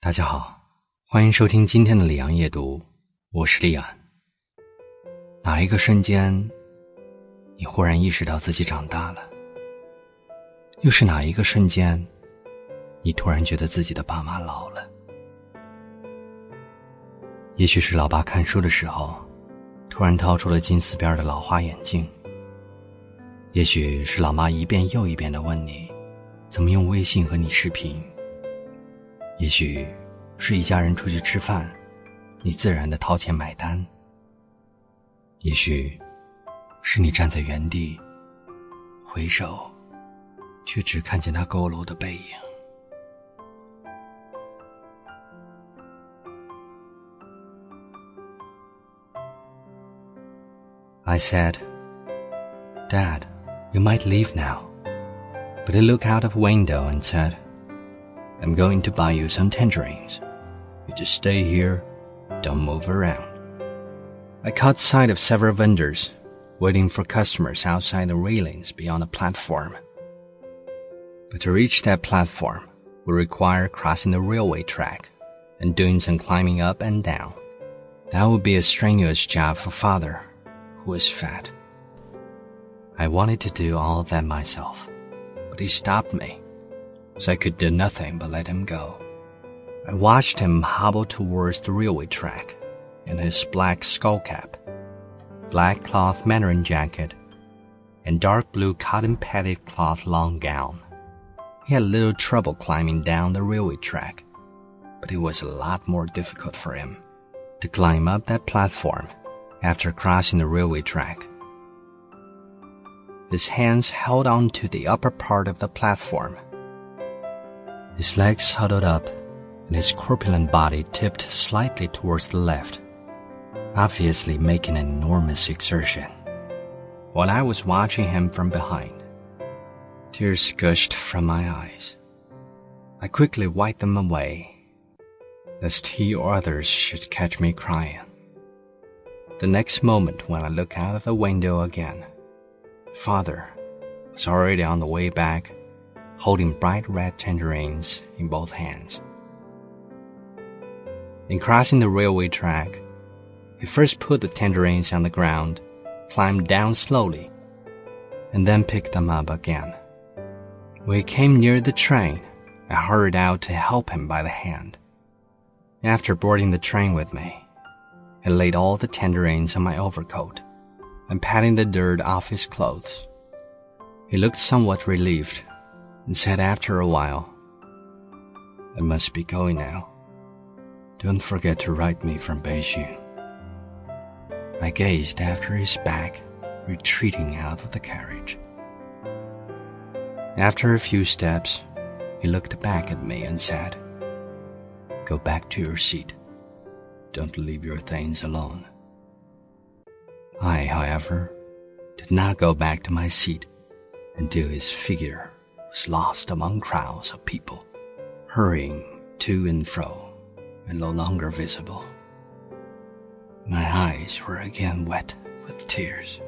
大家好，欢迎收听今天的李阳夜读，我是李安。哪一个瞬间，你忽然意识到自己长大了？又是哪一个瞬间，你突然觉得自己的爸妈老了？也许是老爸看书的时候，突然掏出了金丝边的老花眼镜。也许是老妈一遍又一遍地问你，怎么用微信和你视频。也许是一家人出去吃饭，你自然地掏钱买单。也许是你站在原地，回首却只看见他佝偻的背影。I said, Dad, you might leave now. But he looked out of the window and said, I'm going to buy you some tangerines. You just stay here, don't move around. I caught sight of several vendors waiting for customers outside the railings beyond the platform. But to reach that platform would require crossing the railway track and doing some climbing up and down. That would be a strenuous job for Father, who was fat. I wanted to do all of that myself, but he stopped me, so I could do nothing but let him go. I watched him hobble towards the railway track in his black skull cap, black cloth Mandarin jacket, and dark blue cotton-padded cloth long gown. He had little trouble climbing down the railway track, but it was a lot more difficult for him to climb up that platform after crossing the railway track. His hands held on to the upper part of the platform. His legs huddled up, and his corpulent body tipped slightly towards the left, obviously making an enormous exertion. While I was watching him from behind, tears gushed from my eyes. I quickly wiped them away, lest he or others should catch me crying. The next moment, when I looked out of the window again, Father was already on the way back, holding bright red tangerines in both hands. In crossing the railway track, he first put the tangerines on the ground, climbed down slowly, and then picked them up again. When he came near the train, I hurried out to help him by the hand. After boarding the train with me, he laid all the tangerines on my overcoat and patting the dirt off his clothes. He looked somewhat relieved and said after a while, I must be going now. Don't forget to write me from Beijing. I gazed after his back, retreating out of the carriage. After a few steps, he looked back at me and said, Go back to your seat. Don't leave your things alone. I, however, did not go back to my seat until his figure was lost among crowds of people, hurrying to and fro and no longer visible. My eyes were again wet with tears.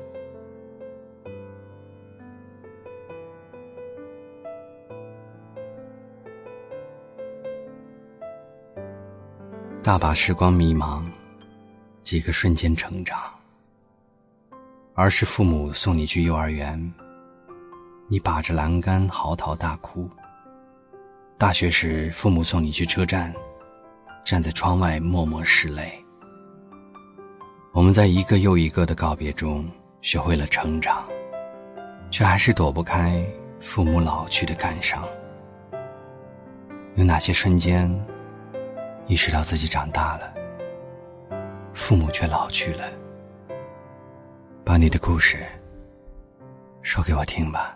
大把时光迷茫，几个瞬间成长。儿时父母送你去幼儿园，你把着栏杆嚎啕大哭。大学时父母送你去车站，站在窗外默默拭泪。我们在一个又一个的告别中学会了成长，却还是躲不开父母老去的感伤。有哪些瞬间意识到自己长大了，父母却老去了？把你的故事说给我听吧。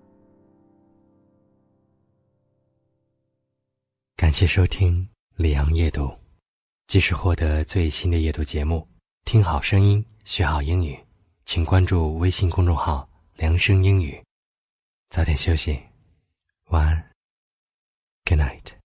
感谢收听李阳夜读，即时获得最新的夜读节目，听好声音，学好英语，请关注微信公众号良声英语。早点休息，晚安 Good night。